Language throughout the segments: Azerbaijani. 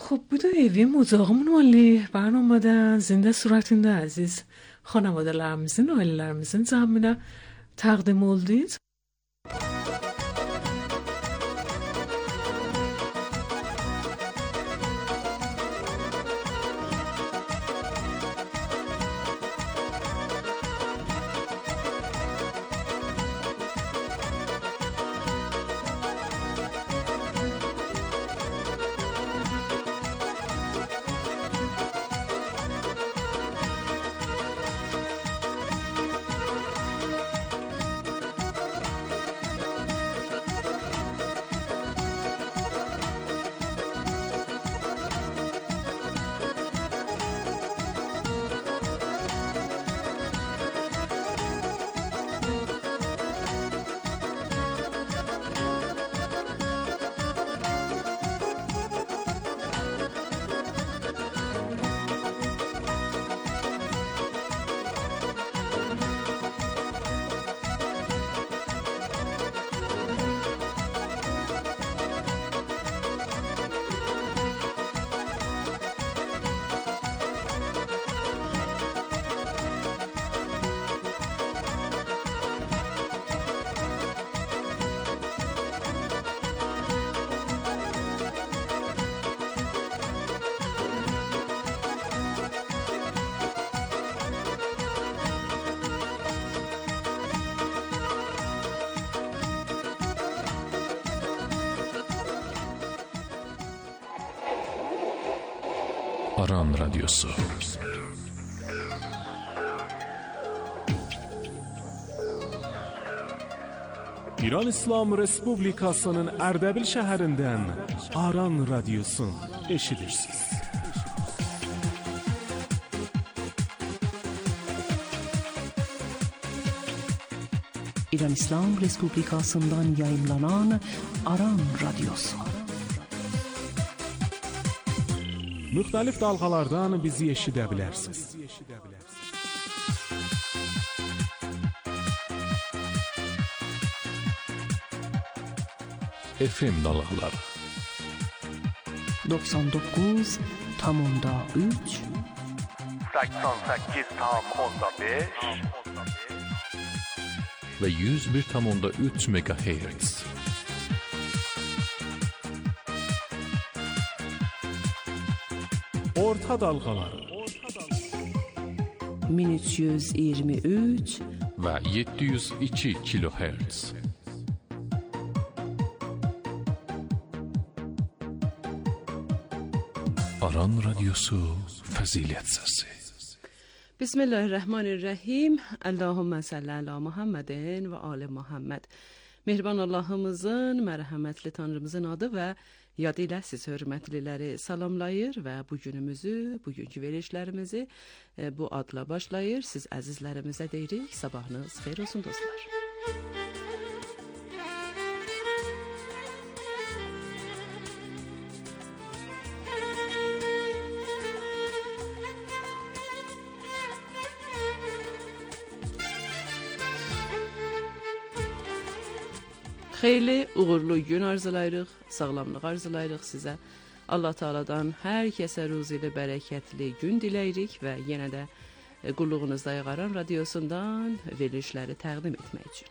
خب بوده ایوی muzağımın oli barnamadan zinde suratında aziz xanavadalarımızın, ailələrimizin zahminə təqdim oldunuz. Aran Radyosu. İran İslam Respublikasının Ərdəbil şəhərindən Aran Radyosu eşidirsiniz. İran İslam Respublikasından yayımlanan Aran Radyosu. Müxtəlif dalğalardan bizi eşidə bilərsiniz. FM dalğaları 99.3 88.5 ve 101.3 MHz. Orta dalğaları 1323 ve 702 kHz. Aran Radyosu Fəzilət Səsi. Bismillahirrahmanirrahim. Allahümme salli ala Muhammedin ve ali Muhammed. Mehriban Allah'ımızın, mərhəmətli Tanrımızın adı və yadı ilə siz hörmətliləri salamlayır və bugünkü verişlərimizi bu adla başlayır. Siz əzizlərimizə deyirik, sabahınız xeyir olsun dostlar. Xeyirli, uğurlu gün arzulayırıq, sağlamlıq arzulayırıq sizə. Allah Teala'dan hər kəsə ruzilə bərəkətli gün diləyirik və yenə də qulluğunuzda Aran Radyosundan verilişləri təqdim etmək üçün.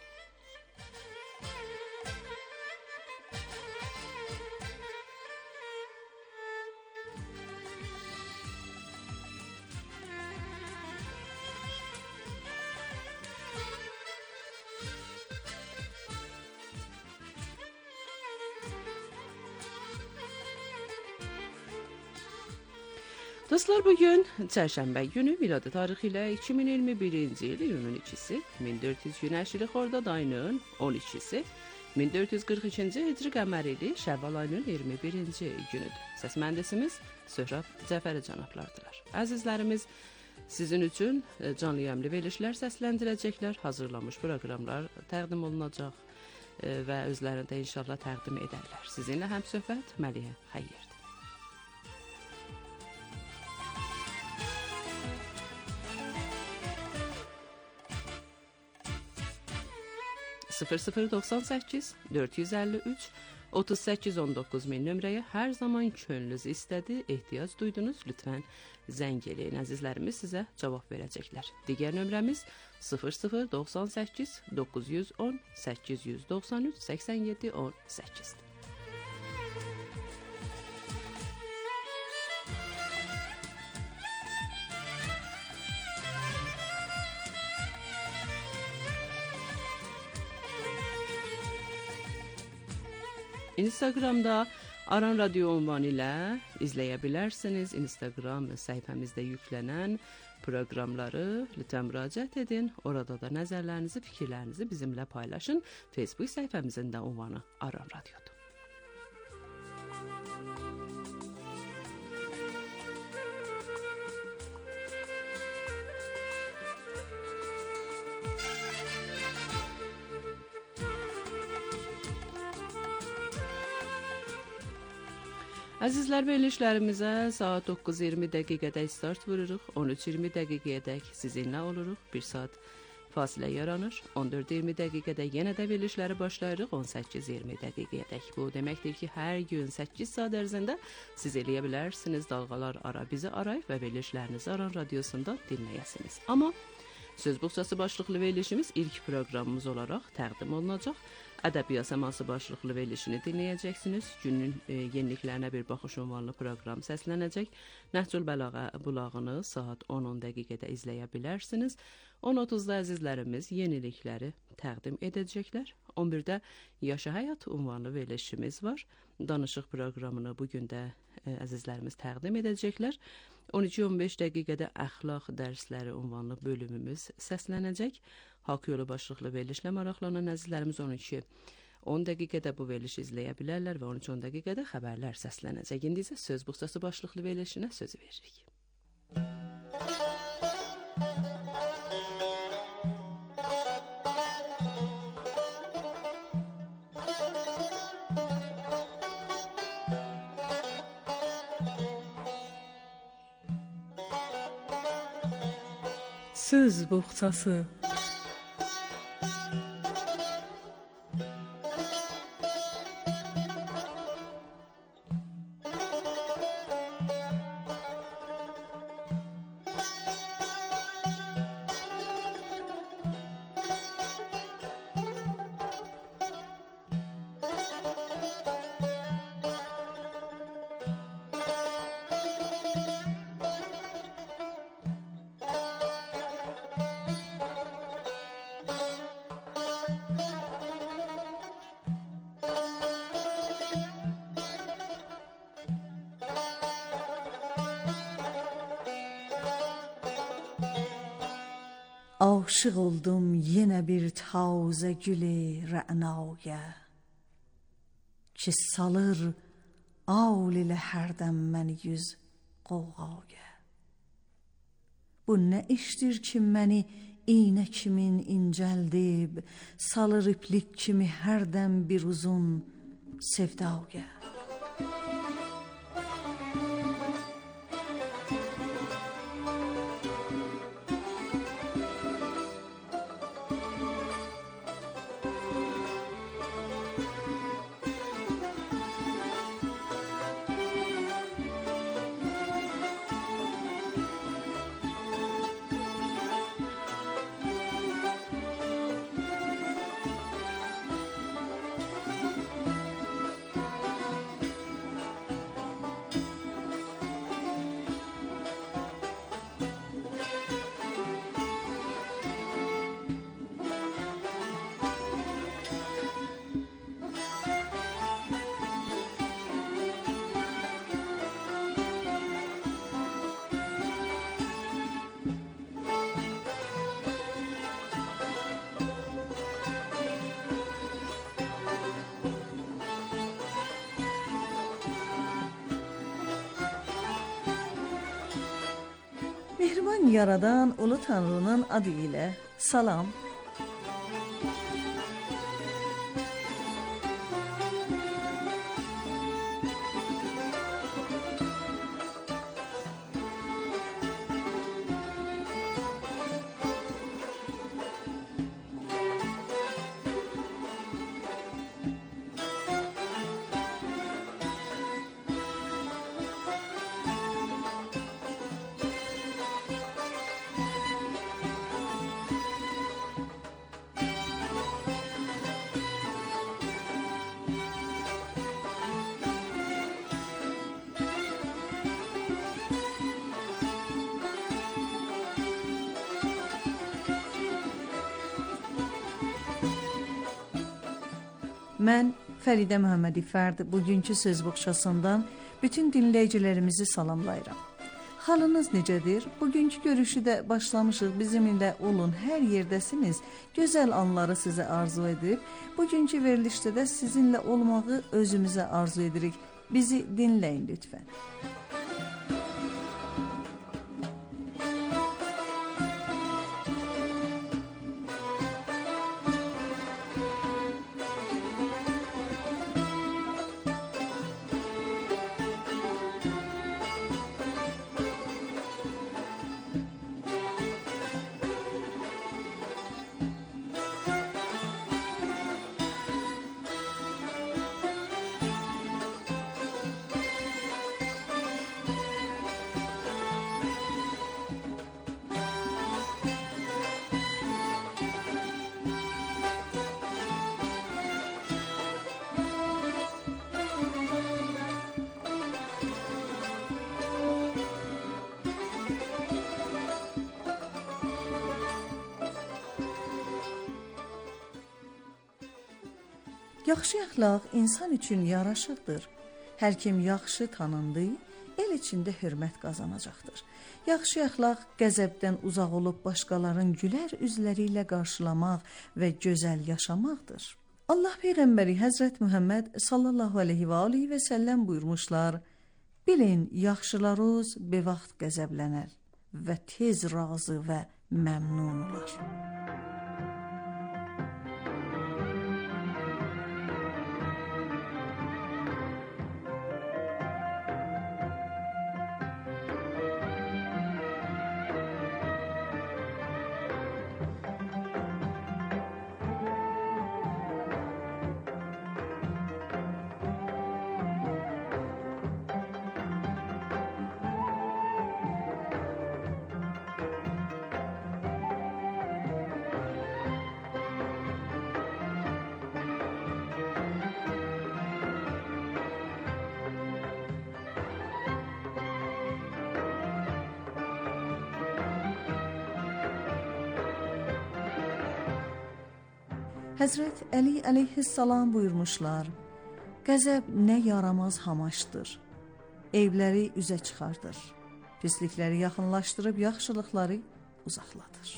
Dostlar, bugün çərşənbə günü miladi tarixi ilə 2021-ci il iyunun 2-si, 1400 günəş ili Xordad ayının 12-si, 1442-ci hicri qəməri ili Şəvval ayının 21-ci günüdür. Səs mühəndisimiz Söhrab Cəfəri cənablardılar. Əzizlərimiz, sizin üçün canlı yayımlı verilişlər səsləndirəcəklər, hazırlanmış proqramlar təqdim olunacaq və özlərində inşallah təqdim edərlər. Sizinlə həm söhbət Məliyə Xəyyərdir. 0098 453 38-19 nömrəyə hər zaman könlünüz istədi, ehtiyac duydunuz, lütfən zəng eləyin. Əzizlərimiz sizə cavab verəcəklər. Digər nömrəmiz 0098 910 893 87 18-dir. Instagramda Aran Radio ünvanı ilə izləyə bilərsiniz. Instagram səhifəmizdə yüklənən proqramları lütfən müraciət edin. Orada da nəzərlərinizi, fikirlərinizi bizimlə paylaşın. Facebook səhifəmizin də ünvanı Aran Radiodur. Əzizlər, verilişlərimizə saat 9:20 dəqiqədə start vururuq. 13:20 dəqiqəyədək sizinlə oluruq. 1 saat fasilə yaranır. 14:20 dəqiqədə yenə də verilişləri başlayırıq. 18:20 dəqiqəyədək. Bu deməkdir ki, hər gün 8 saat ərzində siz eləyə bilərsiniz. Dalğalar ara bizi arayıb və verilişlərinizi Aran Radiosunda dinləyəsiniz. Amma söz buxçası başlıqlı verilişimiz ilk proqramımız olaraq təqdim olunacaq. Ədəbiyyat səması başlıqlı verilişini dinləyəcəksiniz. Günün yeniliklərinə bir baxış ünvanlı proqram səslənəcək. Nəhcül Bəlağə bulağını saat 10 dəqiqədə izləyə bilərsiniz. 10:30-da əzizlərimiz yenilikləri təqdim edəcəklər. 11-də Yaşa Həyat ünvanlı verilişimiz var. Danışıq proqramını bu gün də əzizlərimiz təqdim edəcəklər. 12:15 dəqiqədə əxlaq dərsləri ünvanlı bölümümüz səslənəcək. Haqq yolu başlıqlı verilişlə maraqlanan əzizlərimiz 12:10 dəqiqədə bu verilişi izləyə bilərlər və 13:10 dəqiqədə xəbərlər səslənəcək. İndi isə söz buxçası başlıqlı verilişinə sözü veririk. Söz buxçası. Aşık oldum yine bir taze gülü rənaya ki salır ağl ile hərdən məni yüz qovğaya. Bu nə işdir ki məni iynə kimin incəldib, salır iplik kimi hərdən bir uzun sevdaya. Mehriban yaradan Ulu Tanrının adı ile salam. Mən Fəridə Məhəmmədi Fərd bugünkü söz boğçasından bütün dinləyicilərimizi salamlayıram. Halınız necədir? Bugünkü görüşü də başlamışıq. Bizimlə olun, hər yerdəsiniz. Gözəl anları sizə arzu edib, bugünkü verilişdə də sizinlə olmağı özümüzə arzu edirik. Bizi dinləyin lütfən. Yaxşı əxlaq insan üçün yaraşıqdır. Hər kim yaxşı tanındı, el içində hörmət qazanacaqdır. Yaxşı əxlaq qəzəbdən uzaq olub başqalarının gülər üzləri ilə qarşılamaq və gözəl yaşamaqdır. Allah Peyğəmbəri Həzrət Muhammed sallallahu aleyhi və aleyhi və səlləm buyurmuşlar: Bilin, yaxşılarınız bir vaxt qəzəblənər və tez razı və məmnun olar. Həzrət Əli əleyhissalam buyurmuşlar: Qəzəb nə yaramaz hamaşdır, eyibləri üzə çıxardır, pislikləri yaxınlaşdırıb yaxşılıqları uzaqladır.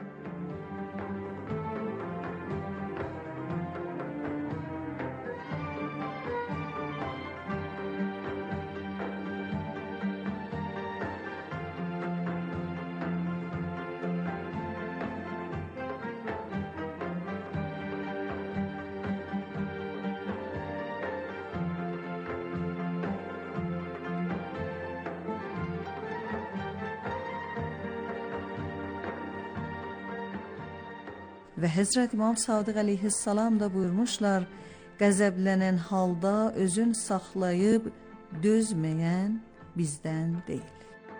Və Həzrət İmam Sadiq əleyhissalam da buyurmuşlar: Qəzəblənən halda özün saxlayıb dözməyən bizdən deyil.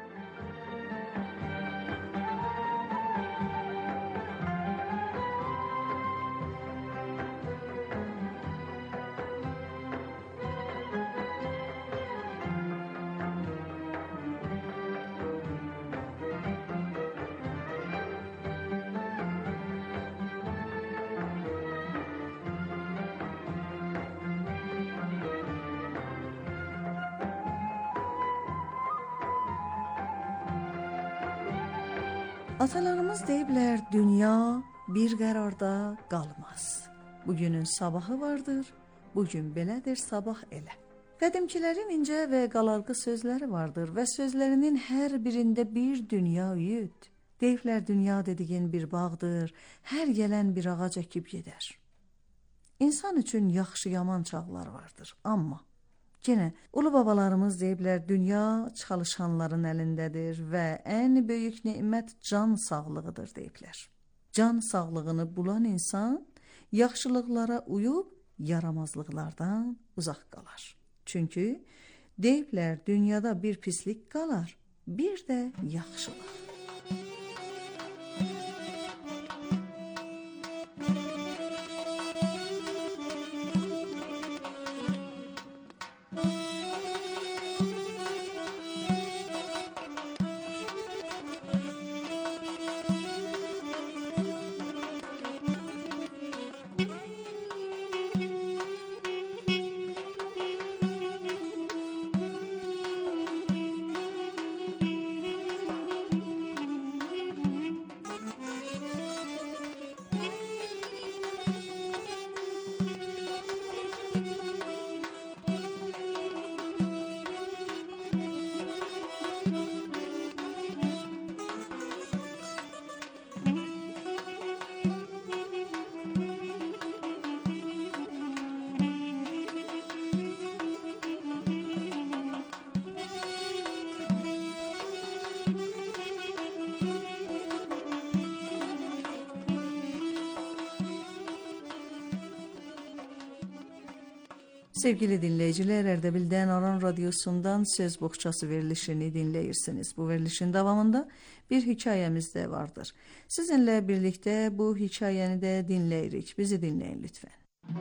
Atalarımız deyiblər, dünya bir qərarda qalmaz. Bugünün sabahı vardır, bugün belədir, sabah elə. Qədimkilərin incə və qalarğı sözləri vardır və sözlərinin hər birində bir dünya üyüd. Deyiblər, dünya dediyin bir bağdır, hər gələn bir ağac əkib gedər. İnsan üçün yaxşı yaman çağlar vardır, amma yenə ulu babalarımız deyiblər, dünya çalışanların əlindədir və ən böyük nemət can sağlığıdır deyiblər. Can sağlığını bulan insan yaxşılıqlara uyub yaramazlıqlardan uzaq qalar. Çünki deyiblər, dünyada bir pislik qalar, bir də yaxşılıq. Sevgili dinleyiciler, Erdebil'den Aran Radyosu'ndan Söz Bohçası verilişini dinleyirsiniz. Bu verilişin devamında bir hikayemiz de vardır. Sizinle birlikte bu hikayeni de dinleyirik. Bizi dinleyin lütfen.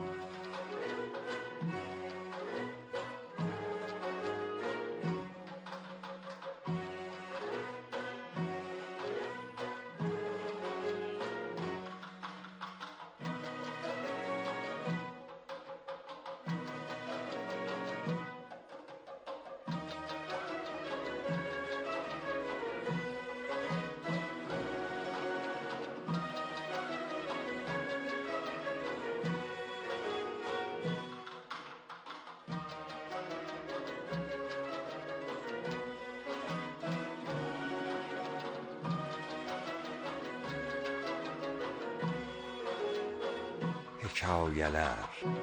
Hikayeler.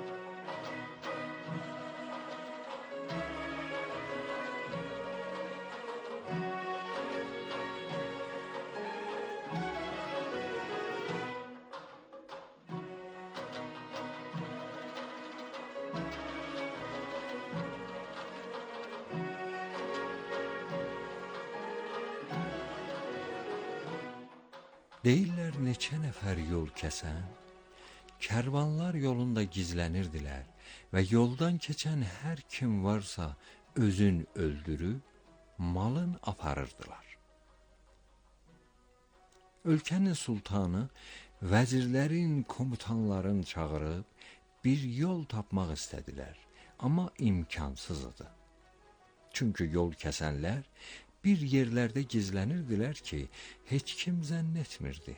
Deyirlər neçə nəfər yol kəsən, kervanlar yolunda gizlenirdilər ve yoldan geçen her kim varsa özün öldürüp malın aparırdılar. Ölkənin sultanı vəzirlərin, komutanların çağırıb bir yol tapmaq istədilər, amma imkansız idi. Çünkü yol kəsənlər bir yerlerde gizlenirdilər ki, heç kim zənn etmirdi.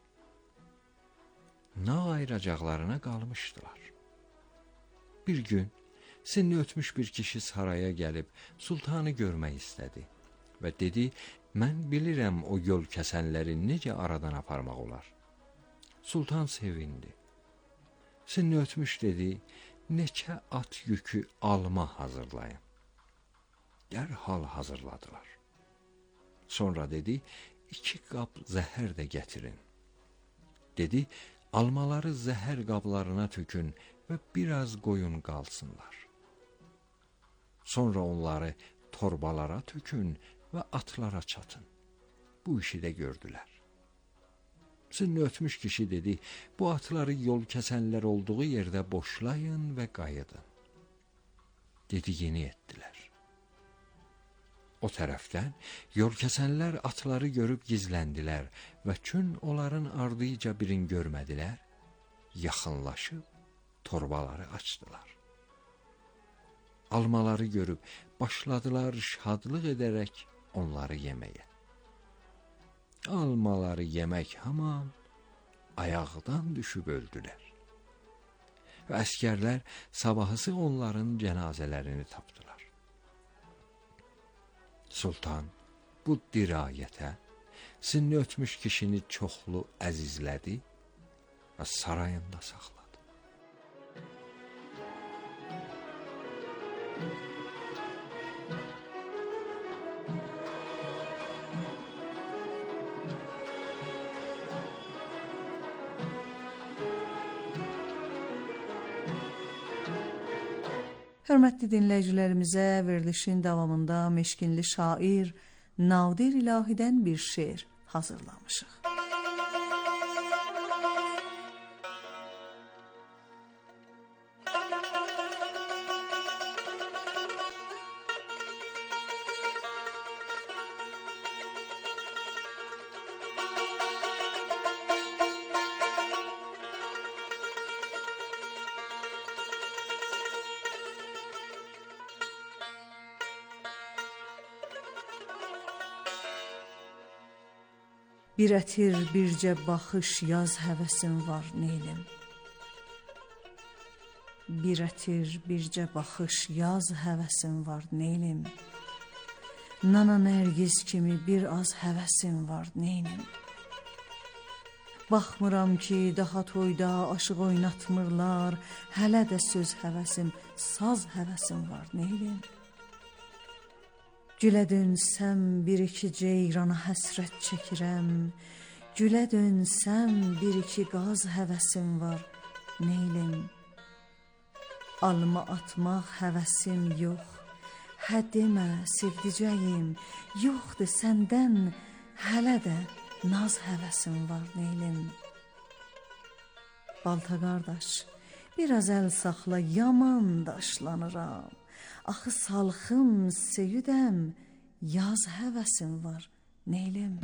Ne ayıracaklarına kalmıştılar. Bir gün sinni ötmüş bir kişi saraya gelip sultanı görmək istedi ve dedi, mən bilirəm o yol kəsənləri necə aradan aparmaq olar. Sultan sevindi. Sinni ötmüş dedi, neçə at yükü alma hazırlayın. Dərhal hazırladılar. Sonra dedi, 2 qap zəhər də gətirin. Dedi, almaları zəhər qablarına tökün ve biraz qoyun qalsınlar. Sonra onları torbalara tökün ve atlara çatın. Bu işi de gördüler. Sinni ötmüş kişi dedi, bu atları yol kəsənlər olduğu yerde boşlayın ve qayıdın. Dediyini ettiler. O tərəfdən yol kəsənlər atları görüb gizləndilər və çün onların ardıyca birin görmədilər, yaxınlaşıb torbaları açdılar. Almaları görüb başladılar şadlıq edərək onları yeməyə. Almaları yemək haman ayaqdan düşüb öldülər. Və əskərlər sabahısı onların cənazələrini tapdılar. Sultan bu dirayətə sinni ötmüş kişini çoxlu əzizlədi və sarayında saxladı. Hörmətli dinləyicilərimizə verilişin davamında meşkinli şair Nadir İlahidən bir şeir hazırlamışıq. Bir ətir, bircə baxış, yaz həvəsim var, neylim? Bir ətir, bircə baxış, yaz həvəsim var, neylim? Nana nərgiz kimi bir az həvəsim var, neylim? Baxmıram ki, daha toyda aşıq oynatmırlar, hələ də söz həvəsim, saz həvəsim var, neylim? Gülə dönsəm bir-iki ceyrana həsrət çəkirəm, gülə dönsəm bir-iki qaz həvəsim var, neylim? Alma atmaq həvəsim yox. Hə demə, sevdicəyim, yoxdur səndən hələ də naz həvəsim var neylim. Balta qardaş, biraz əl saxla, yaman daşlanıram. Axı salxım, söyüdəm, yaz həvəsim var neylim.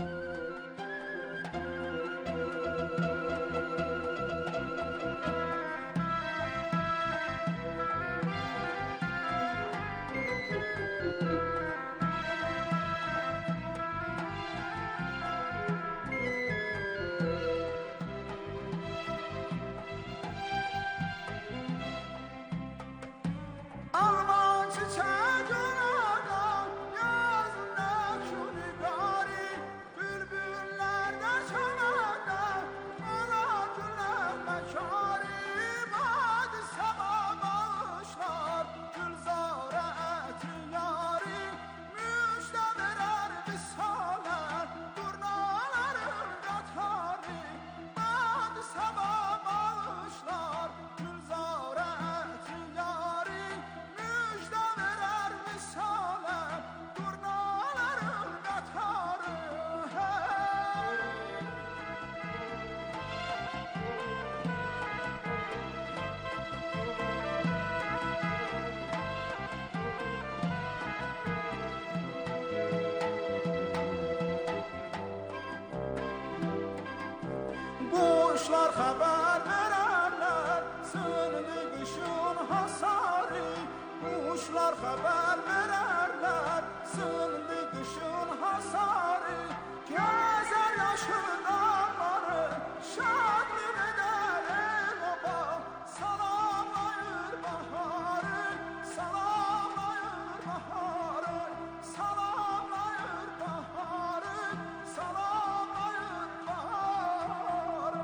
Kuşlar haber vererler, söndü kışın hasarı. Kuşlar haber vererler, söndü kışın hasarı. Gezer yaşlı dağları, şadlık eder el oba. Salamlayır baharı, salamlayır baharı, salamlayır baharı, salamlayır baharı.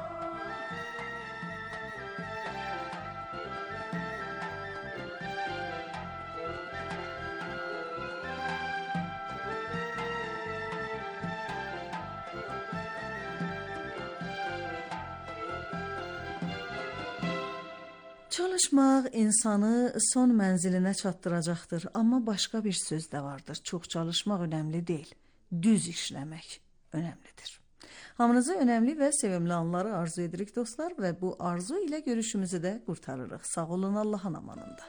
Çalışmaq insanı son mənzilinə çatdıracaqdır, amma başqa bir söz də vardır. Çox çalışmaq önəmli deyil, düz işləmək önəmlidir. Hamınıza önəmli və sevimli anları arzu edirik dostlar və bu arzu ilə görüşümüzü də qurtarırıq. Sağ olun, Allahın amanında.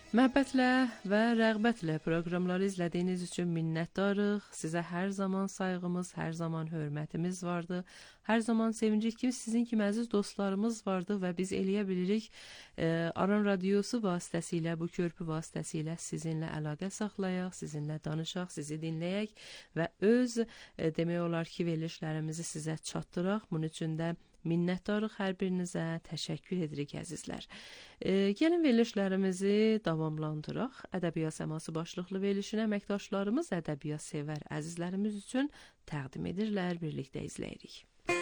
Məhəbbətlə və rəğbətlə proqramları izlədiyiniz üçün minnətdarıq. Sizə hər zaman sayğımız, hər zaman hörmətimiz vardı. Hər zaman sevincik ki, sizin kimi əziz dostlarımız vardı və biz eləyə bilirik Aran Radiosu vasitəsilə, bu körpü vasitəsilə sizinlə əlaqə saxlayaq, sizinlə danışaq, sizi dinləyək və öz demək olar ki, verilişlərimizi sizə çatdıraq. Bunun üçün də minnətdarıq hər birinizə, təşəkkür edirik əzizlər. Gəlin verilişlərimizi davamlandıraq. Ədəbiyyat səması başlıqlı verilişin əməkdaşlarımız ədəbiyyat sevər əzizlərimiz üçün təqdim edirlər, birlikdə izləyirik.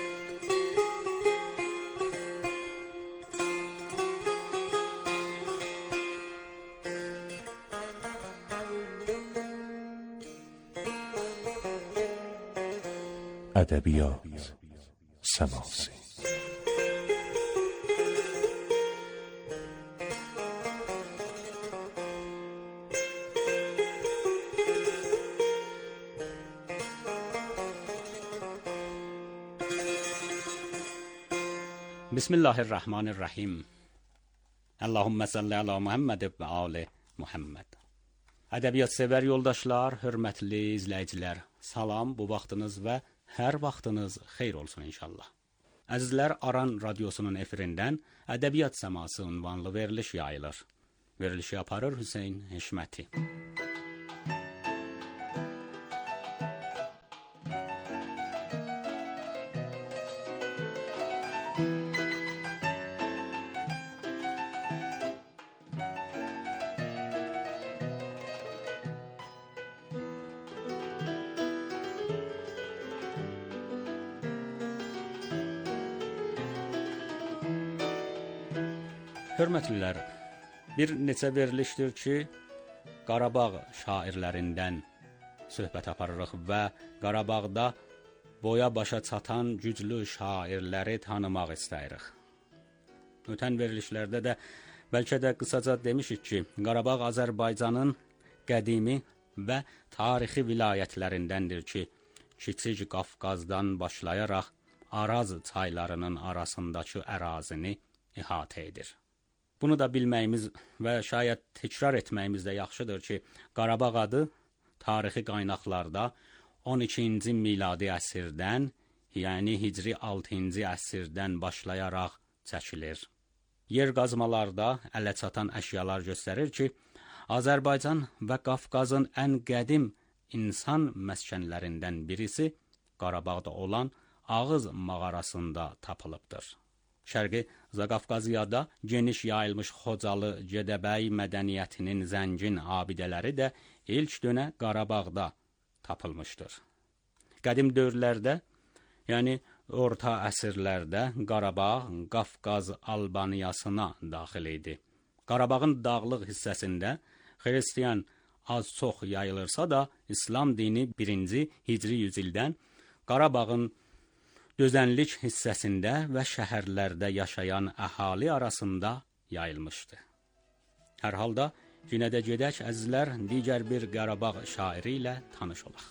ədəbiyyat səması. Bismillahirrahmanirrahim. Allahümme salli ala Muhammed və ali Muhammed. Ədəbiyyat sevər yoldaşlar, hörmətli izləyicilər, salam, bu vaxtınız və hər vaxtınız xeyir olsun inşallah. Əzizlər, Aran Radiosunun efirindən Ədəbiyyat səması ünvanlı veriliş yayılır. Verilişi aparır Hüseyn Heşməti. Hörmətlilər, bir neçə verilişdir ki, Qarabağ şairlərindən söhbət aparırıq və Qarabağda boya başa çatan güclü şairləri tanımaq istəyirik. Ötən verilişlərdə də bəlkə də qısaca demişik ki, Qarabağ Azərbaycanın qədimi və tarixi vilayətlərindəndir ki, Kiçik Qafqazdan başlayaraq Araz çaylarının arasındakı ərazini əhatə edir. Bunu da bilməyimiz və şayət təkrar etməyimiz də yaxşıdır ki, Qarabağ adı tarixi qaynaqlarda 12-ci miladi əsrdən, yəni Hicri 6-cı əsrdən başlayaraq çəkilir. Yer qazmalarda ələ çatan əşyalar göstərir ki, Azərbaycan və Qafqazın ən qədim insan məskənlərindən birisi Qarabağda olan Ağız mağarasında tapılıbdır. Şərqi Zaqafqaziyada geniş yayılmış Xocalı, Gədəbəy mədəniyyətinin zəngin abidələri də ilk dönə Qarabağda tapılmışdır. Qədim dövrlərdə, yəni orta əsrlərdə Qarabağ Qafqaz Albaniyasına daxil idi. Qarabağın dağlıq hissəsində xristian az-çox yayılırsa da, İslam dini 1-ci Hicri yüzildən Qarabağın dözənlik hissəsində və şəhərlərdə yaşayan əhali arasında yayılmışdı. Hər halda yenə də gedək əzizlər, digər bir Qarabağ şairi ilə tanış olaq.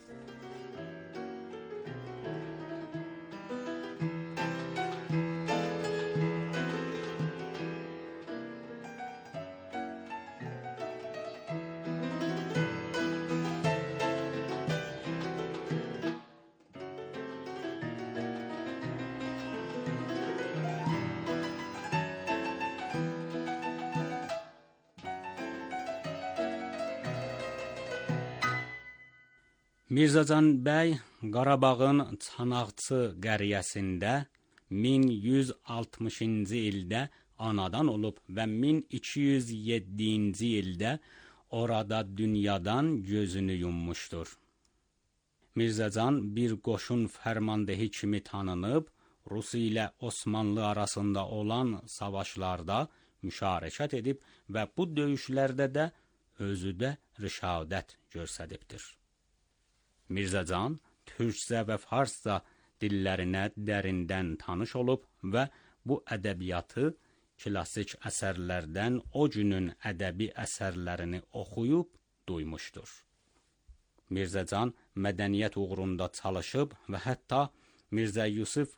Mirzəcan bəy Qarabağın Çanaqçı qəryəsində 1160-cı ildə anadan olub və 1207-ci ildə orada dünyadan gözünü yummuşdur. Mirzəcan bir qoşun fərmandehi kimi tanınıb, Rus ilə Osmanlı arasında olan savaşlarda müşarəkət edib və bu döyüşlərdə də özü də rişadət göstəribdir. Mirzəcan türkcə və farsca dillərinə dərindən tanış olub və bu ədəbiyyatı klassik əsərlərdən o günün ədəbi əsərlərini oxuyub duymuşdur. Mirzəcan mədəniyyət uğrunda çalışıb və hətta Mirzə Yusif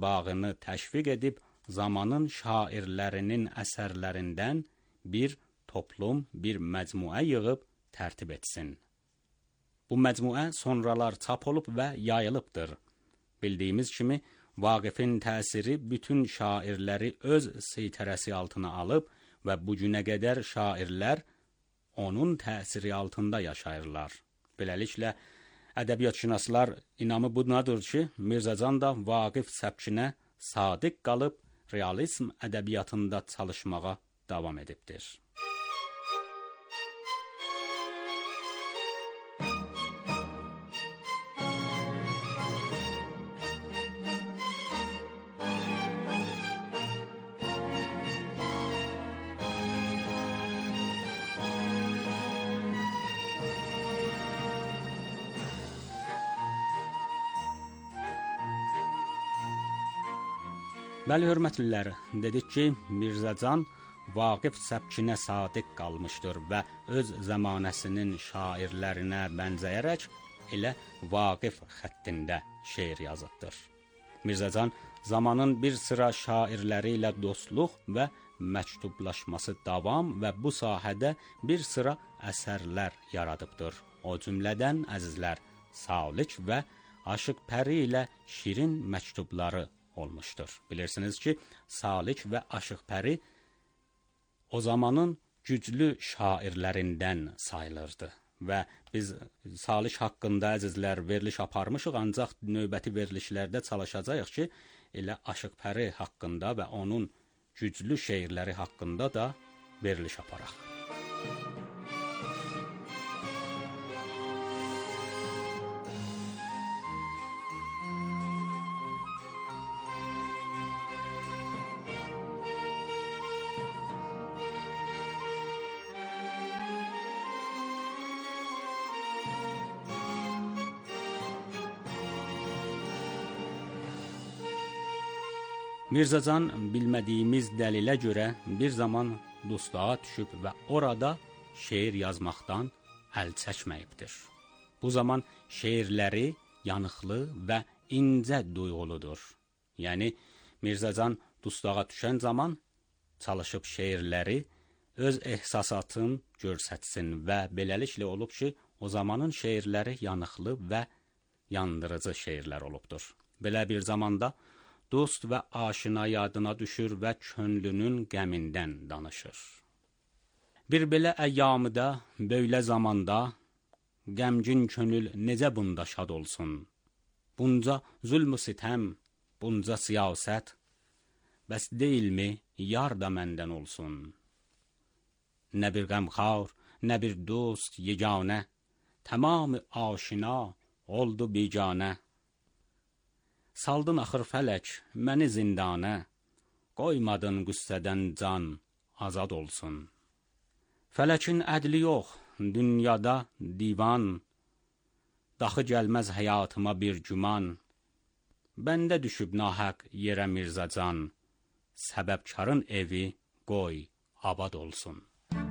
Qarabağını təşviq edib zamanın şairlərinin əsərlərindən bir toplum bir məcmuə yığıb tərtib etsin. Bu məcmuə sonralar çap olub və yayılıbdır. Bildiyimiz kimi, Vaqifin təsiri bütün şairləri öz seytərəsi altına alıb və bu günə qədər şairlər onun təsiri altında yaşayırlar. Beləliklə, ədəbiyyatşünaslar inamı bunadır ki, Mirzə Can da Vaqif səbkinə sadiq qalıb, realizm ədəbiyyatında çalışmağa davam edibdir. Bəli, hörmətlilər, dedik ki, Mirzə Can Vaqif səbkinə sadiq qalmışdır və öz zamanəsinin şairlərinə bənzəyərək elə Vaqif xəttində şeir yazıbdır. Mirzə Can zamanın bir sıra şairləri ilə dostluq və məktublaşması davam və bu sahədə bir sıra əsərlər yaradıbdır. O cümlədən əzizlər, Salik və Aşıq Pəri ilə şirin məktubları olmuşdur. Bilirsiniz ki, Salik və Aşıq Pəri o zamanın güclü şairlərindən sayılırdı və biz Salik haqqında əzizlər veriliş aparmışıq, ancaq növbəti verilişlərdə çalışacağıq ki, elə Aşıq Pəri haqqında və onun güclü şeirləri haqqında da veriliş aparaq. Mirzə Can bilmədiyimiz dəlilə görə bir zaman dustluğa düşüb və orada şeir yazmaqdan əl çəkməyibdir. Bu zaman şeirləri yanıqlı və incə duyğuludur. Yəni, Mirzə Can dustluğa düşən zaman çalışıb şeirləri öz ehsasatını göstərsin və beləliklə olub ki, o zamanın şeirləri yanıqlı və yandırıcı şeirlər olubdur. Belə bir zamanda dost və aşina yadına düşür və könlünün qəmindən danışır. Bir belə əyyamıda, böylə zamanda, qəmgin könül necə bunda şad olsun? Bunca zülm-ü sitəm, bunca siyasət, bəs deyilmi, yar da məndən olsun? Nə bir qəmxar, nə bir dost yeganə, tamam aşina oldu biganə. Saldın axır fələk, məni zindanə, qoymadın qüssədən can azad olsun. Fələkin ədli yox, dünyada divan, daxı gəlməz həyatıma bir güman. Bəndə düşüb nahaq yerə Mirzə Can, səbəbkarın evi qoy abad olsun.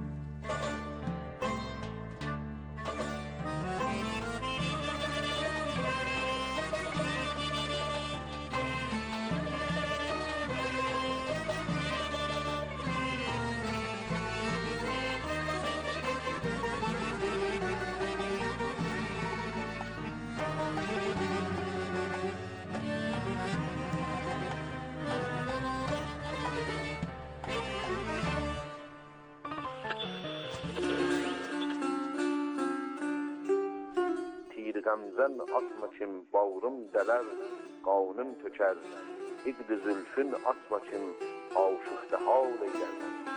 Qəmzən atma kim, bağrım dələr, qanım tökər. İqd-i zülfün atma kim, aşıqda hal eylər.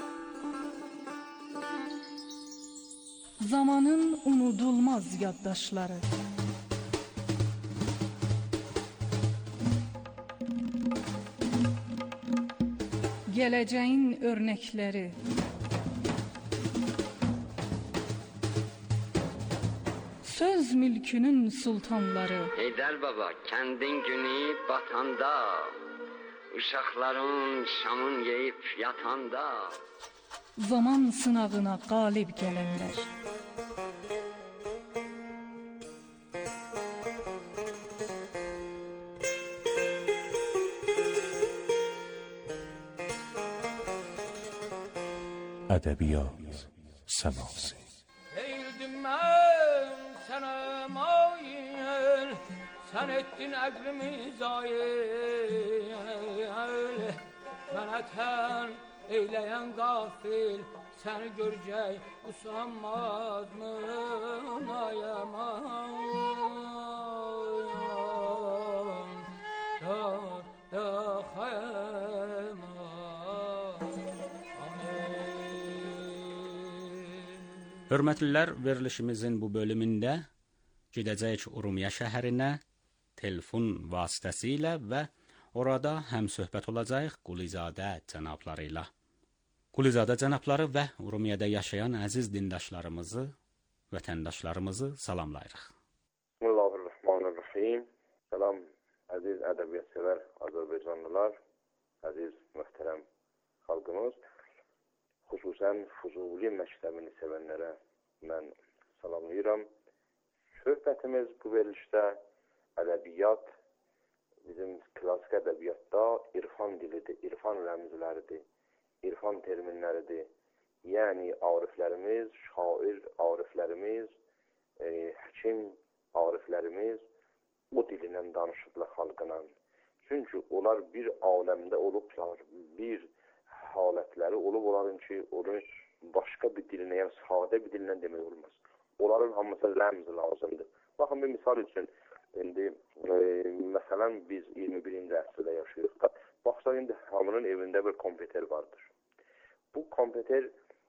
Zamanın unudulmaz yaddaşları. Gələcəyin örnəkləri. Söz mülkünün sultanları. Heydər baba, kəndin günü batanda, uşaqların şamın yeyib yatanda, zaman sınağına qalib gələnlər. ədəbiyyat سماسه. Eğildim ben sana mail, sen ettin aklımı zayil. Bana ten eyleyen gafil, seni görecek usanmaz mı ayaman? Da hayman. Hörmətlilər, verilişimizin bu bölümündə gedəcəyik Urmiya şəhərinə telefon vasitəsilə və orada həm söhbət olacaq Qulizadə cənabları ilə. Qulizadə cənabları və Urmiyada yaşayan əziz dindaşlarımızı, vətəndaşlarımızı salamlayırıq. Bismillahirrahmanirrahim. Salam əziz ədəbiyyatsever Azərbaycanlılar, əziz möhtərəm xalqımız. Xüsusən Füzuli məktəbini sevənlərə mən salamlayıram. Söhbətimiz bu verilişdə ədəbiyyat, bizim klasik ədəbiyyatda irfan dilidir, irfan rəmzləridir, irfan terminləridir. Yəni ariflərimiz, şair ariflərimiz, həkim ariflərimiz o dililə danışırlar xalqına. Çünki onlar bir aləmdə olublar, bir halətləri olub onların ki, onu başqa bir dilinə, yəni sadə bir dilinə demək olmaz. Onların hamısı rəmz lazımdır. Baxın, bir misal üçün, indi, məsələn, biz 21-ci əsrdə yaşayırıq. Baxsa, indi hamının evində bir kompüter vardır. Bu kompüter,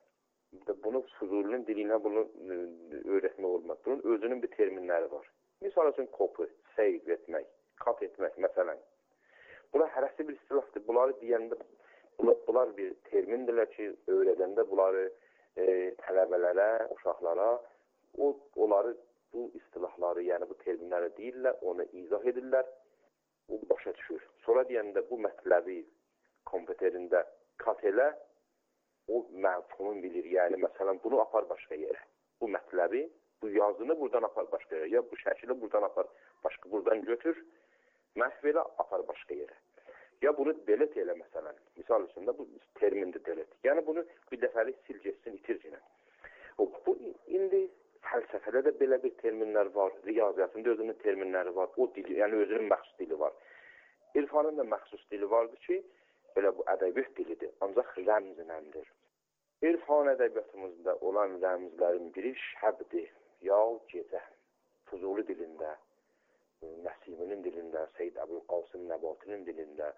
bunu Füzulinin dilinə bunu öyrətmək olmaz. Bunun özünün bir terminləri var. Misal üçün, kopu, seyv etmək, kat etmək, məsələn. Bunlar hərəsi bir istilahdır. Bunları deyəndə, bunlar bir termindirlər ki, öyrədəndə bunları tələbələrə, uşaqlara, onları bu istilahları, yəni bu terminləri deyirlər, onu izah edirlər, o başa düşür. Sonra deyəndə bu mətləbi kompüterində kat elə, o məfhumun bilir. Yəni, məsələn, bunu apar başqa yerə. Bu mətləbi, bu yazını buradan apar başqa yerə. Ya bu şəkili buradan apar, buradan götür, məhv elə, apar başqa yerə. Ya bunu delete elə məsələn. Misal üçün də bu termindir delete. Yəni bunu bir dəfəlik sil geçsin, itir yenə. Bu indi fəlsəfədə də belə bir terminlər var. Riyaziyyatında özünün terminləri var. O dili, yəni özünün məxsus dili var. İrfanın da məxsus dili vardır ki, belə bu ədəbiyyat dilidir. Ancaq rəmzinəndir. İrfan ədəbiyyatımızda olan rəmzlərin biri şəbdir, ya gecə. Füzuli dilində, Nəsiminin dilində, Seyyid Əbülqasım Nəbatinin dilində,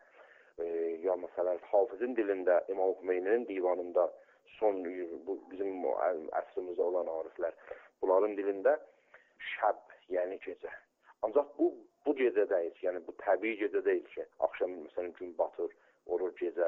ya məsələn Hafizin dilində, İmam Hümeyninin divanında, son bizim əsrimizdə olan ariflər, bunların dilində şəb, yəni gecə. Ancaq bu gecə deyil, yəni bu təbii gecə deyil ki, axşam məsələn gün batır, olur gecə.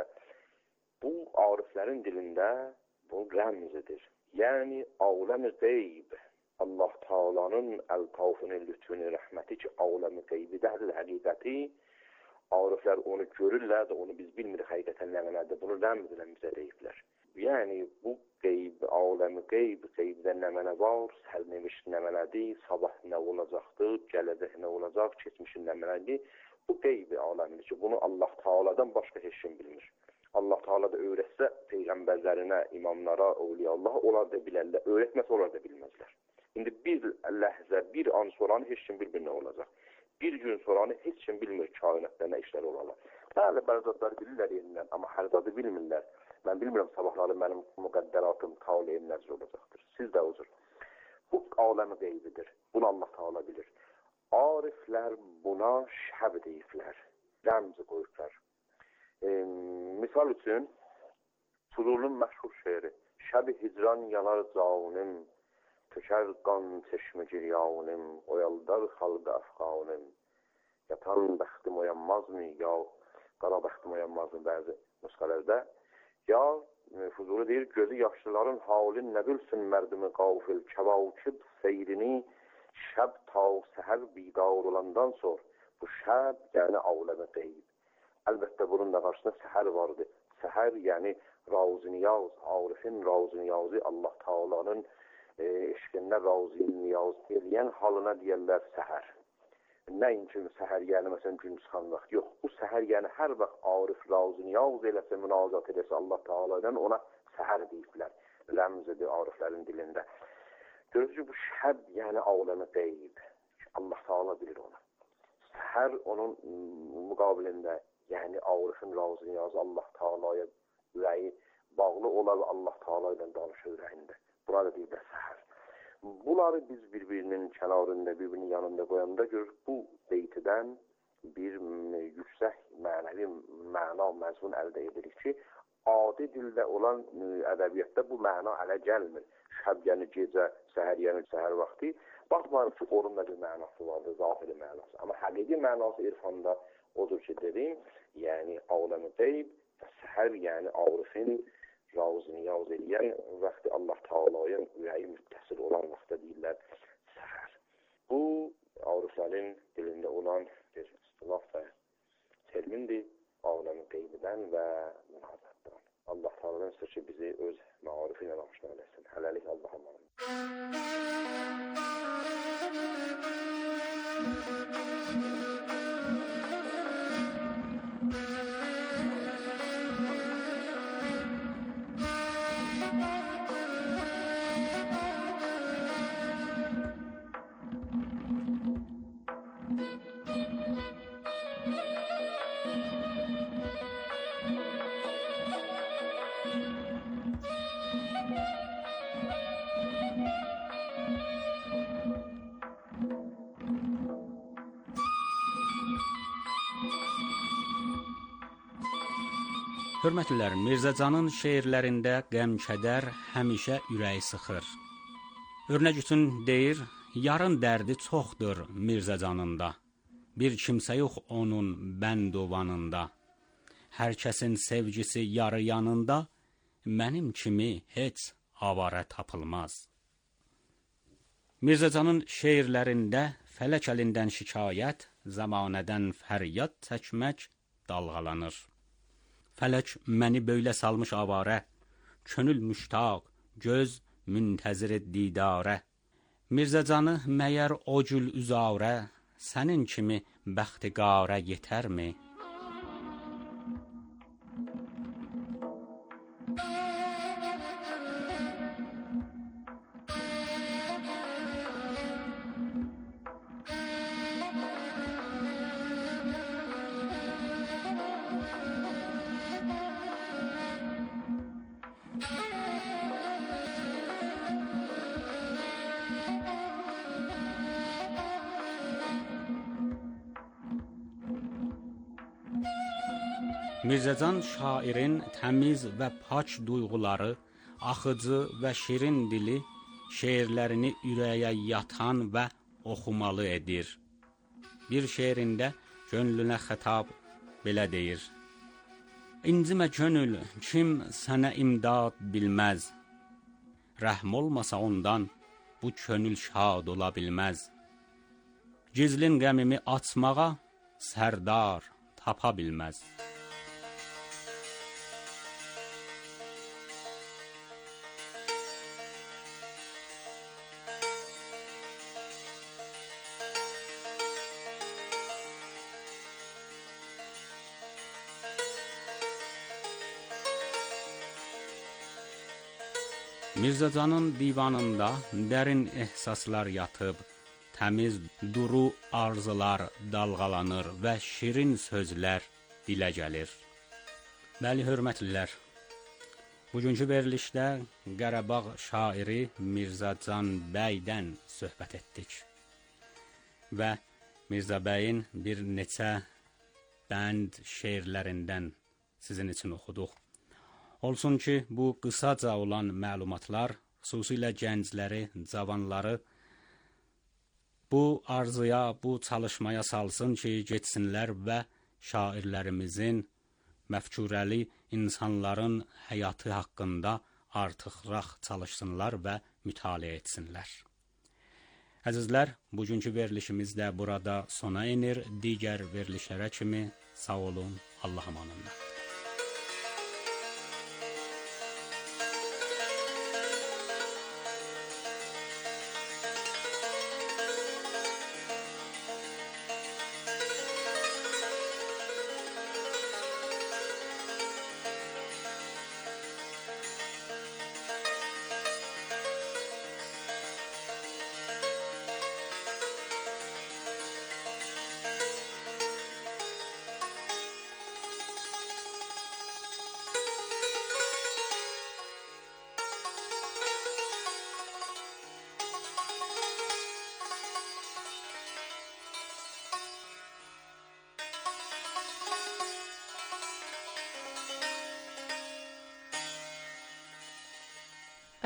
Bu ariflərin dilində bu rəmzidir. Yəni aləm-i qeyb. Allah Taala'nın əltafını, lütfünü, rəhməti ki, aləmi qeybidədir, həqiqəti. Ariflər onu görürlər də, onu biz bilmirik həqiqətən nə mənədir. Bunu rəmzlə bizə deyiblər. Yəni, bu qeyb, aləmi qeyb, qeybdə nə mənə var, sərnəviş nə mənədir, sabah nə olacaqdır, gələcək nə olacaq, keçmişin nə mənədir. Bu qeyb aləmidir ki, bunu Allah Taala'dan başqa heç kim bilmir. Allah Taala da öyrətsə peyğəmbərlərinə, imamlara, əvliyallaha, onlar da bilərlər. Öyrətməsə onlar da bilməzlər. İndi bir ləhzə, bir an soranı heç kim bir-birinə olacaq. Bir gün soranı heç kim bilmir kainatda nə işlər olarlar. Bəli, bərzadlar bilirlər yerindən, amma hər zadı bilmirlər. Mən bilmirəm sabahları mənim müqəddəratım, taleyim nəzr olacaqdır. Siz də uzur. Bu aləmi qeybidir. Bunu Allah Taala bilir. Ariflər buna şəb deyiblər. Rəmzi qoyublar. Misal üçün, Füzulinin məşhur şeiri. Şəb-i hicran yalar canım, tökər qan çeşmi giryanım, oyaldar xalqa əfqanım. Yatan bəxtim oyanmazmı, ya qara bəxtim oyanmazmı bəzi nüsxələrdə. Ya Füzuli deyir, gözü yaşlıların halin nə bilsin mərdimi qafil, kəvakib seyrini şəb ta səhər bidar olandan sonra. Bu şəb, yəni aləmi qeyb. Əlbəttə bunun da qarşısında səhər vardı. Səhər, yəni razı-niyaz, arifin razı-niyazı, Allah Taala'nın eşqində razı-niyaz eləyən halına deyərlər səhər. Nəinki səhər, yəni məsələn gün çıxan vaxt. Yox, bu səhər, yəni hər vaxt arif razı-niyaz eləsə, münazat eləsə Allah Taala'dan ona səhər deyiblər. rəmzidir ariflərin dilində. Görürüz ki, bu şəb, yəni aləmi qeyb. Allah Taala bilir onu. Səhər onun müqabilində, yəni arifin razı niyazı Allah Taala'ya ürəyi bağlı olar və Allah Taala ilə danışır ürəyində. Buna da deyirlər səhər. Bunları biz bir-birinin kənarında, bir-birinin yanında qoyanda görürük, bu beytidən bir yüksək mənəvi məna, məzmun əldə edirik ki, adi dildə olan ədəbiyyatda bu məna ələ gəlmir. Şəb yəni gecə, səhər yəni səhər vaxtı. Baxmayın ki, onun da bir mənası vardır, zahiri mənası. Amma həqiqi mənası irfanda odur ki, dedim, yəni aləmi qeyb və səhər yəni arifin razı niyaz eləyən vaxtı Allah Taala'ya ürəyi müttəsil olan vaxtda deyirlər səhər. Bu, ariflərin dilində olan bir istilah və termindir, aləmi qeybidən və münazatdan. Allah Taala'dan istəyir ki, bizi öz məarifi ilə aşna eləsin. Hələlik Allah'a emanet. Hörmətliler, Mirzə Canın şeirlərində qəm-kədər həmişə ürəyi sıxır. Örnək üçün deyir, yarın dərdi çoxdur Mirzə Canında. Bir kimsə yox onun bəndovanında. Hər kəsin sevgisi yarı yanında, mənim kimi heç avara tapılmaz. Mirzə Canın şeirlərində fələk əlindən şikayət, zamanədən fəryad çəkmək dalğalanır. Fələk məni böylə salmış avarə, könül müştaq, göz müntəzir didarə. Mirzə Canı məyər o cül üzarə, sənin kimi bəxtiqarə yetərmi? Mirzə Can şairin təmiz və pak duyğuları, axıcı və şirin dili şeirlərini ürəyə yatan və oxumalı edir. Bir şeirində könlünə xətab belə deyir: İncimə könül, kim sənə imdad bilməz, rəhm olmasa ondan bu könül şad ola bilməz. Gizlin qəmimi açmağa sərdar tapa bilməz. Mirzə Canın divanında dərin ehsaslar yatıb, təmiz duru arzular dalğalanır və şirin sözlər dilə gəlir. Bəli, hörmətlilər, bugünkü verilişdə Qarabağ şairi Mirzə Can bəydən söhbət etdik və Mirzə bəyin bir neçə bənd şeirlərindən sizin üçün oxuduq. Olsun ki, bu qısaca olan məlumatlar xüsusilə gəncləri, cavanları bu arzuya, bu çalışmaya salsın ki, getsinlər və şairlərimizin, məfkurəli insanların həyatı haqqında artıqraq çalışsınlar və mütaliə etsinlər. Əzizlər, bugünkü verilişimiz də burada sona inir. Digər verilişlərə kimi sağ olun, Allah amanında.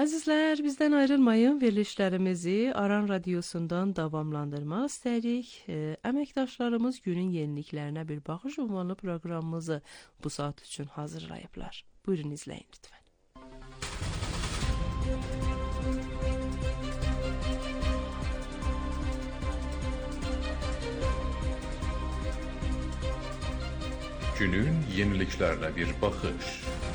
Əzizlər, bizdən ayrılmayın. Verilişlərimizi Aran Radiosundan davamlandırmaq istəyirik. Əməkdaşlarımız günün yeniliklərinə bir baxış ünvanlı proqramımızı bu saat üçün hazırlayıblar. Buyurun izləyin lütfən. Günün yeniliklerine bir bakış.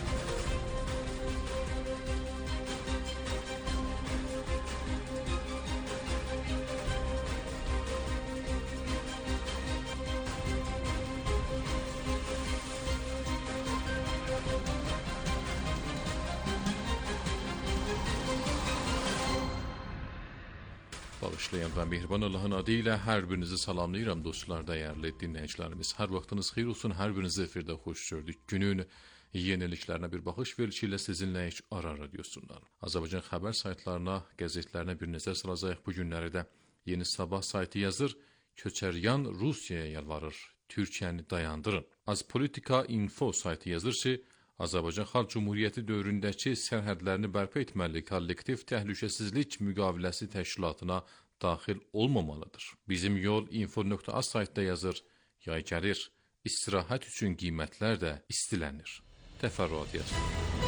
Bağışlayan və mehriban Allahın adı ilə hər birinizi salamlayıram dostlar, dəyərli dinləyicilərimiz. Hər vaxtınız xeyir olsun, hər birinizi efirdə xoş gördük. Günün yeniliklərinə bir baxış verilişi ilə sizinlə Aran Radiosundan. Azərbaycan xəbər saytlarına, qəzetlərinə bir nəzər salacaq. Bu günləri də Yeni Sabah saytı yazır, Köçəryan Rusiyaya yalvarır, Türkiyəni dayandırın. Azpolitika Info saytı yazır ki, Azərbaycan Xalq Cumhuriyyəti dövründəki sərhədlərini bərpa etməli, kollektiv təhlükəsizlik müqaviləsi təşkilatına daxil olmamalıdır. Bizim yol info.az saytda yazır, yay gəlir, istirahət üçün qiymətlər də istilənir. Təfərrüat yazır.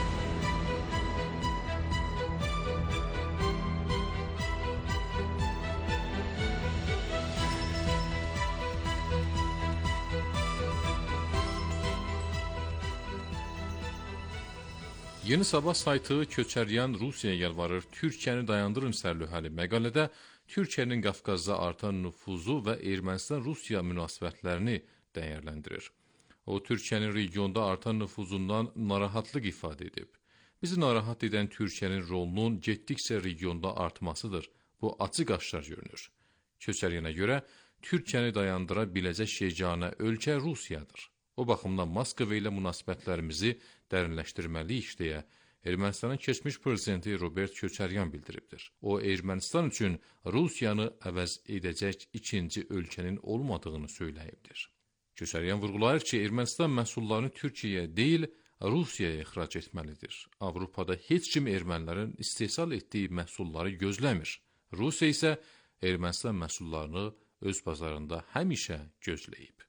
Yeni Sabah saytı Köçəryan Rusiyaya yalvarır, Türkiyəni dayandırın sərlühəli məqalədə Türkiyənin Qafqazda artan nüfuzu və Ermənistan-Rusiya münasibətlərini dəyərləndirir. O, Türkiyənin regionda artan nüfuzundan narahatlıq ifadə edib. Bizi narahat edən Türkiyənin rolunun getdikcə regionda artmasıdır. Bu açıq-aşkar görünür. Köçəryana görə Türkiyəni dayandıra biləcək yeganə ölkə Rusiyadır. O baxımdan Moskva ilə münasibətlərimizi dərinləşdirməliyik deyə Ermənistanın keçmiş prezidenti Robert Köçəryan bildiribdir. O, Ermənistan üçün Rusiyanı əvəz edəcək ikinci ölkənin olmadığını söyləyibdir. Köçəryan vurğulayır ki, Ermənistan məhsullarını Türkiyəyə deyil, Rusiyaya ixrac etməlidir. Avropada heç kim ermənilərin istehsal etdiyi məhsulları gözləmir. Rusiya isə Ermənistan məhsullarını öz bazarında həmişə gözləyib.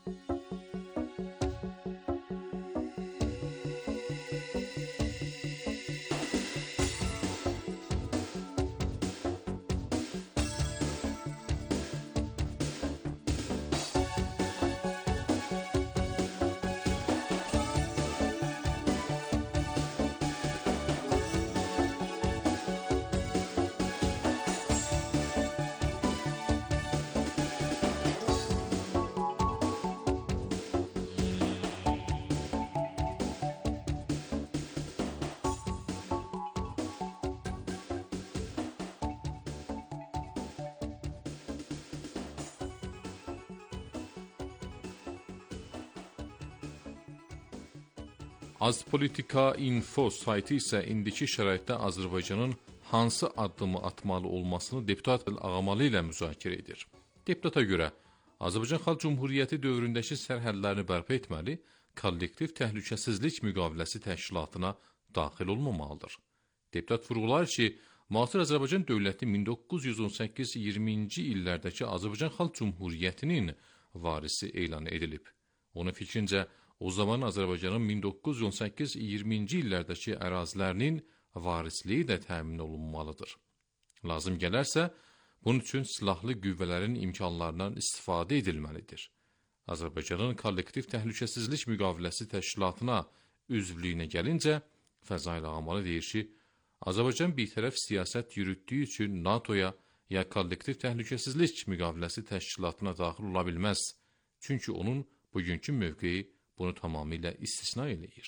Azpolitika Info saytı isə indiki şəraitdə Azərbaycanın hansı addımı atmalı olmasını deputat Ağamalı ilə müzakirə edir. Deputata görə, Azərbaycan Xalq Cumhuriyyəti dövründəki sərhədlərini bərpa etməli, kollektiv təhlükəsizlik müqaviləsi təşkilatına daxil olmamalıdır. Deputat vurğular ki, müasir Azərbaycan dövləti 1918-20-ci illərdəki Azərbaycan Xalq Cumhuriyyətinin varisi elan edilib. Onun fikrincə, o zaman Azərbaycanın 1918-20-ci illərdəki ərazilərinin varisliyi də təmin olunmalıdır. Lazım gələrsə, bunun üçün silahlı qüvvələrin imkanlarından istifadə edilməlidir. Azərbaycanın kollektiv təhlükəsizlik müqaviləsi təşkilatına üzvlüyünə gəlincə, Fəzail Ağamalı deyir ki, Azərbaycan bitərəf siyasət yürütdüyü üçün NATO-ya ya kollektiv təhlükəsizlik müqaviləsi təşkilatına daxil ola bilməz. Çünki onun bugünkü mövqeyi bunu tamamilə istisna eləyir.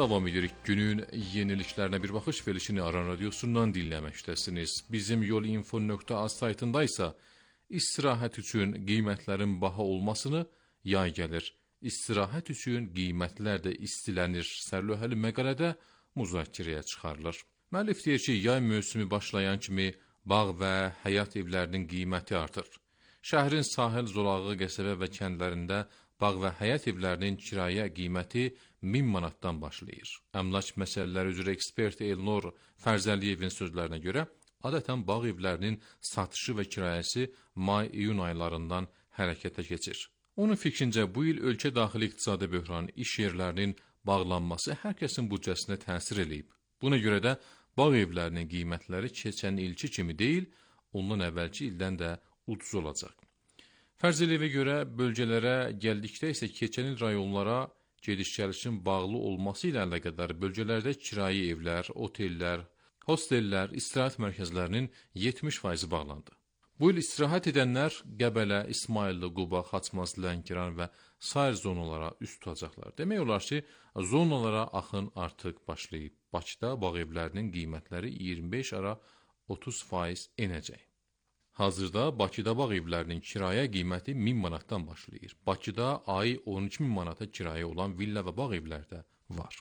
Davam edirik. Günün yeniliklerine bir bakış verilişini Aran Radyosu'ndan dinləməkdəsiniz. Bizim yolinfo.az saytında ise istirahət üçün qiymətlərin baha olmasını yay gəlir. İstirahət üçün qiymətlər də istilənir. Sərlövhəli məqalədə müzakirəyə çıxarılır. Müəllif deyir ki, yay mövsümü başlayan kimi bağ və həyat evlərinin qiyməti artır. Şəhrin sahil, zolağı, qəsəbə və kəndlərində bağ və həyat evlərinin kirayə qiyməti 1000 manatdan başlayır. Əmlak məsələləri üzrə ekspert Elnur Fərzəliyevin sözlərinə görə, adətən bağ evlərinin satışı və kirayəsi may-iyun aylarından hərəkətə keçir. Onun fikrincə, bu il ölkə daxili iqtisadi böhran, iş yerlərinin bağlanması hər kəsin büdcəsinə təsir edib. Buna görə də bağ evlərinin qiymətləri keçən ilki kimi deyil, ondan əvvəlki ildən də ucuz olacaq. Fərzəliyevə görə bölgələrə gəldikdə isə keçən il rayonlara gediş-gəlişin bağlı olması ilə əlaqədar bölgələrdə kirayə evlər, otellər, hostellər, istirahət mərkəzlərinin 70% bağlandı. Bu il istirahət edənlər Qəbələ, İsmayıllı, Quba, Xaçmaz, Lənkəran və sair zonalara üst tutacaqlar. Demək olar ki, zonalara axın artıq başlayıb. Bakıda bağ evlərinin qiymətləri 25-30% enəcək. Hazırda Bakıda bağ evlərinin kirayə qiyməti 1000 manatdan başlayır. Bakıda ayı 12.000 manata kirayə olan villa və bağ evlər də var.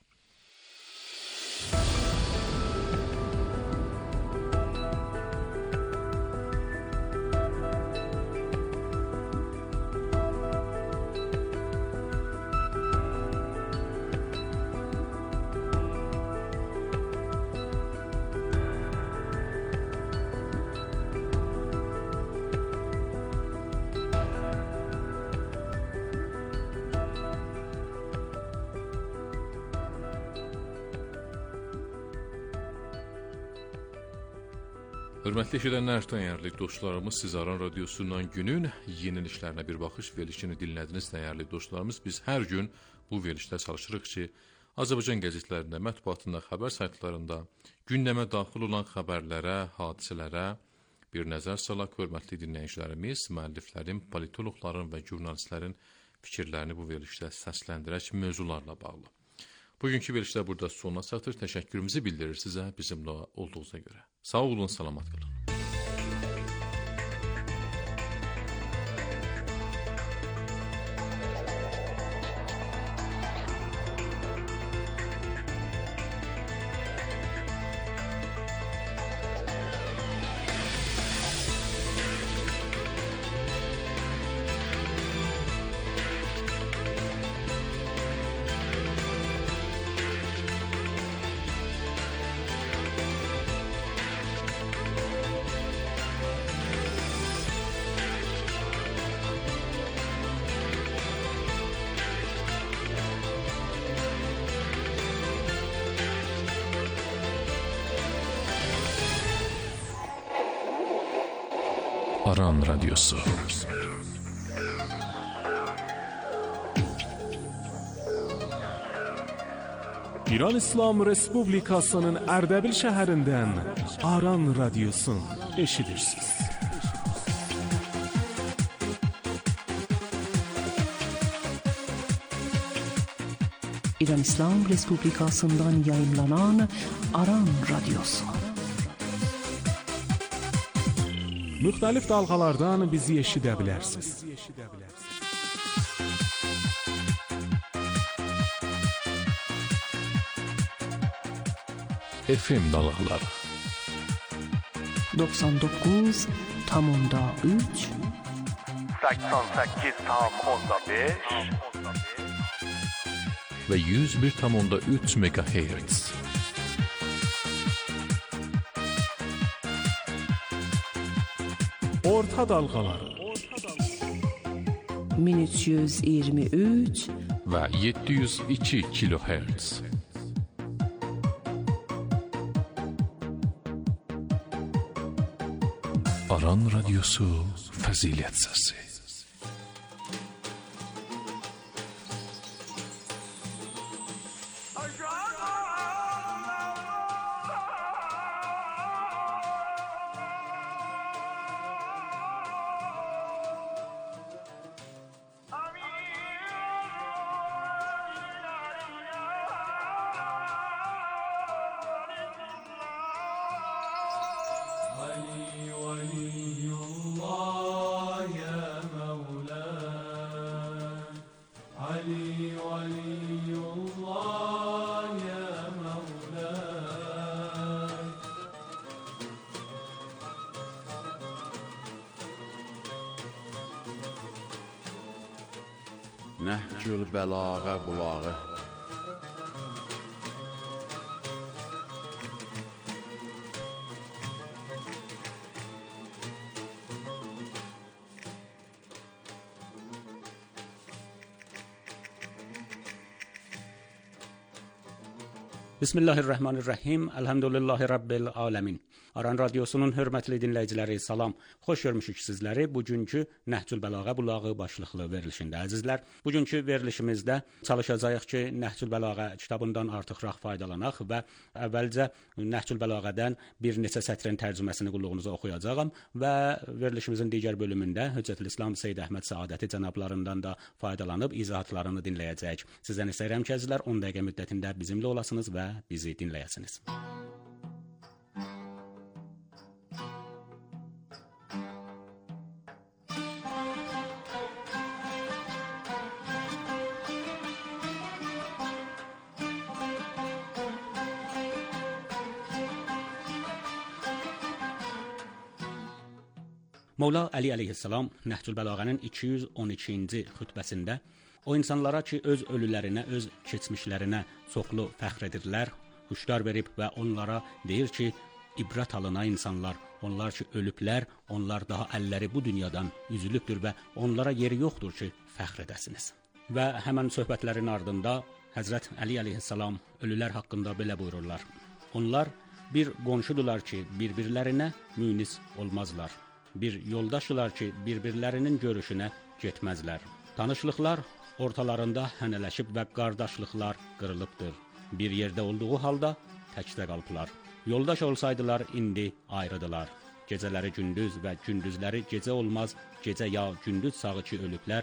Hörmətli eşidənlər, dəyərli dostlarımız, siz Aran Radyosu'ndan günün yeniliklərinə bir baxış verilişini dinlədiniz. Dəyərli dostlarımız, biz hər gün bu verilişdə çalışırıq ki, Azərbaycan qəzetlərində, mətbuatında, xəbər saytlarında gündəmə daxil olan xəbərlərə, hadisələrə bir nəzər salaq. Hörmətli dinləyicilərimiz, müəlliflərin, politologların və jurnalistlərin fikirlərini bu verilişdə səsləndirək mövzularla bağlı. Bugünkü verilişdə burada sonuna çatır. Təşəkkürümüzü bildirir sizə bizimlə olduğunuza görə. Sağ olun, salamat qalın. Aran Radyosu. İran İslam Respublikasının Ərdəbil şəhərindən Aran Radyosu'nu eşidirsiniz. İran İslam Respublikasından yayımlanan Aran Radyosu. Müxtəlif dalğalardan bizi eşidə bilərsiniz. FM dalğaları 99.3 88.5 ve 101.3 MHz. Orta dalğaları 1323 ve 702 kHz. Aran Radyosu Fəzilət Səsi. Nəhcül bəlağa bulağı. Bismillahirrahmanirrahim. Elhamdülillahi Rabbil alemin. Aran Radiosunun hörmətli dinləyiciləri, salam. Xoş görmüşük sizləri bugünkü Nəhcül Bəlağa bulağı başlıqlı verilişində. Əzizlər, bugünkü verilişimizdə çalışacağıq ki, Nəhcül Bəlağa kitabından artıqraq faydalanaq və əvvəlcə Nəhcül Bəlağədən bir neçə sətrin tərcüməsini qulluğunuza oxuyacağam və verilişimizin digər bölümündə Hüccətülislam Seyyid Əhməd Səadəti cənablarından da faydalanıb izahatlarını dinləyəcəyik. Sizdən istəyirəm ki, əzizlər, 10 dəqiqə müddətində bizimlə olasınız və bizi dinləyəsiniz. Mövla Əli əleyhissalam Nəhcül Bəlağənin 212-ci xütbəsində o insanlara ki, öz ölülərinə, öz keçmişlərinə çoxlu fəxr edirlər, hüşdar verib və onlara deyir ki, ibrət alına insanlar, onlar ki, ölüblər, onlar daha əlləri bu dünyadan üzülübdür və onlara yeri yoxdur ki, fəxr edəsiniz. Və həmən söhbətlərin ardında Həzrət Əli əleyhissalam ölülər haqqında belə buyururlar. Onlar bir qonşudular ki, bir-birlərinə münis olmazlar. Bir yoldaşılar ki, bir-birlərinin görüşünə getməzlər. Tanışlıqlar ortalarında hənələşib və qardaşlıqlar qırılıbdır. Bir yerdə olduğu halda təkdə qaldılar. Yoldaş olsaydılar, indi ayrıdılar. Gecələri gündüz və gündüzləri gecə olmaz, gecə ya gündüz sağı ki ölüblər,